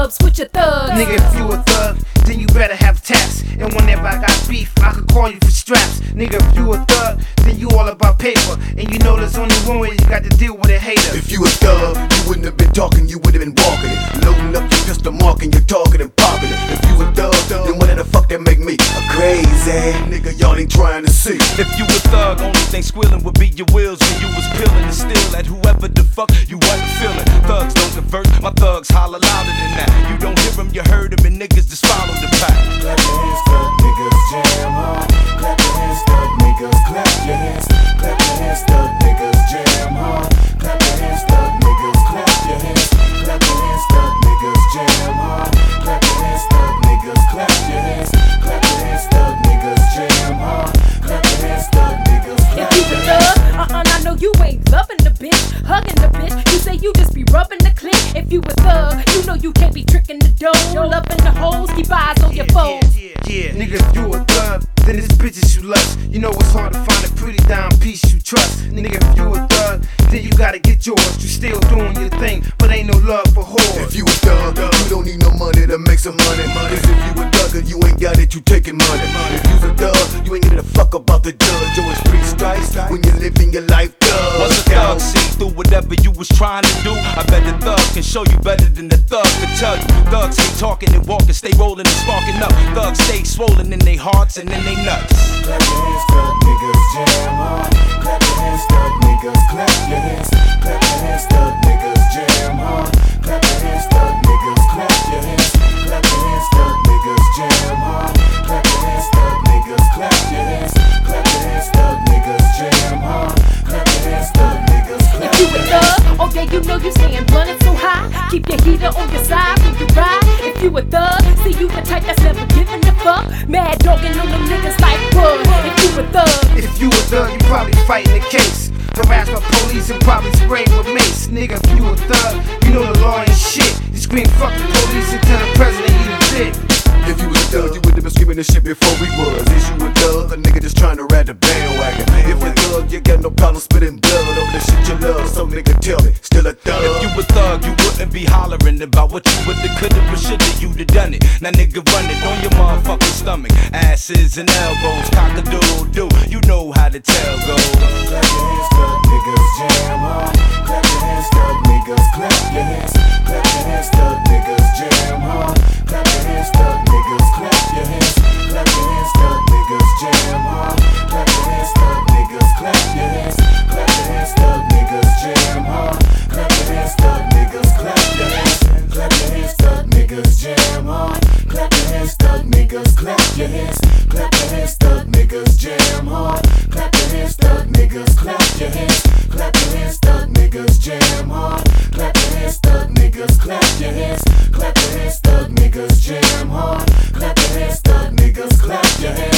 clubs with your thugs. Nigga, if you a thug, then you better have taps. And whenever I got beef, I could call you for straps. Nigga, if you a thug, then you all about paper. And you know there's only one way you got to deal with a hater. If you a thug, you wouldn't have been talking, you would have been walking it. Loading up your pistol, marking, you're talking and popping it. If you a thug, then what the fuck that make me? A crazy nigga, y'all ain't trying to see. If you a thug, only thing squealing would be your wheels when you was peeling and still at whoever the fuck you wasn't feeling. Thugs don't convert, my thugs holler louder than that. You don't hear them, you heard them, and niggas just follow the pack. Clap your hands, thug niggas, jam hard. Clap your hands, thug niggas, clap your hands. Clap your hands, thug niggas, jam hard. Clap your hands, thug niggas, clap your hands. Clap your hands, thug niggas, jam hard. Clap your hands, thug niggas, clap your hands. Clap your hands, thug niggas, jam hard. Clap your hands, thug niggas, clap If you your a hands. thug, I know you ain't loving the bitch, hugging the bitch. You say you just be rubbing the clit. If you a thug, you know you can't be tricking the dough. Loving the hoes, keep eyes on your foes. Yeah, nigga, if you a thug, then it's bitches you lust. You know it's hard to find a pretty dime piece you trust. Nigga, if you a thug, then you gotta get yours. You still doing your thing, but ain't no love for whores. If you a thug, you don't need no money to make some money. Cause if you a thug and you ain't got it, you taking money. If you's a thug, you ain't give a fuck about the judge. Or it's three strikes when you living your life thug. Once a thug see through whatever you was trying to do, I bet the thug can show you better than the thug can tell you. Thugs stay talking and walking, stay rolling and sparking up. Thugs stay swollen in their hearts and in their nuts. Clap your hands, thug niggas, jam hard. Clap your hands, thug niggas, clap your hands. Clap your hands, thug niggas, jam hard. Clap your hands, thug niggas, clap your hands. Clap your hands, thug niggas, jam hard. Clap your hands, thug niggas, clap your hands. Clap your hands, thug niggas, jam hard. Clap your hands, thug niggas, clap If you a your hands. thug, oh yeah, you know you staying blunted so high. Keep your heater on your side when you ride. If you a thug, see you the type that's never giving a fuck. Mad dogging on them niggas like wood. If you a thug, If you a thug, you probably fighting the case. Harassed by police and probably sprayed with mace. Nigga, if you a thug, you know the law ain't shit. You scream fuck the police until the president eat a dick. If you was a thug, you would've been screaming this shit before we was. Is you a thug, a nigga just trying to ride the bandwagon? If you a thug, you got no problem spitting blood over the shit you love. So nigga tell me, still a thug? If you a thug, you wouldn't be hollering about what you would've, could've, or should've, you'd have done it. Now nigga, run it on your motherfucking stomach. Asses and elbows, cock-a-doodle-doo. You know how the tale goes. Clap your hands, thug niggas, jam hard. Clap your hands, thug niggas, clap your hands. Clap your hands, thug niggas, jam hard. Clap your hands, thug niggas, clap your hands. Clap your hands, thug niggas, jam hard. Clap your hands, thug niggas, clap your hands. Clap your hands, thug niggas, jam hard. Clap your hands, thug niggas, clap your hands. Clap your hands, thug niggas, jam hard. Clap your hands, thug niggas, clap your hands. Clap your hands, thug niggas, jam hard. Clap your hands, thug niggas, clap your hands. Clap your hands, thug niggas, jam hard. Clap your hands, thug niggas, clap your hands. Clap your hands, thug niggas, jam hard. Clap your hands, thug niggas, clap your hands.